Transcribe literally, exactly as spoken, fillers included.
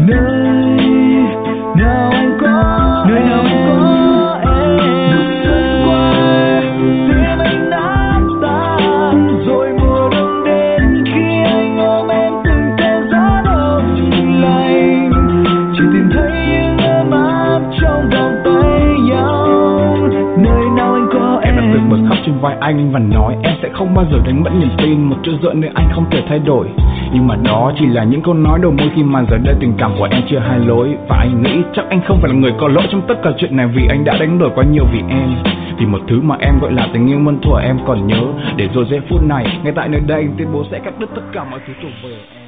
nơi nào anh có nơi nào anh có em. Mùa xuân qua tim anh nát tan, rồi mùa đông đến khi anh ôm em từng cơn gió đông lạnh, chỉ tìm thấy những ấm áp trong vòng tay nhau. Nơi nào anh có em. Em đã từng bật khóc trên vai anh và nói em sẽ không bao giờ đánh mất niềm tin, một chữ giận nữa anh không thể thay đổi. Nhưng mà đó chỉ là những câu nói đầu môi khi mà giờ đây tình cảm của em chưa hai lối. Và anh nghĩ chắc anh không phải là người có lỗi trong tất cả chuyện này, vì anh đã đánh đổi quá nhiều vì em, vì một thứ mà em gọi là tình yêu muôn thuở em còn nhớ. Để rồi giây phút này ngay tại nơi đây anh tuyên bố sẽ cắt đứt tất cả mọi thứ thuộc về em.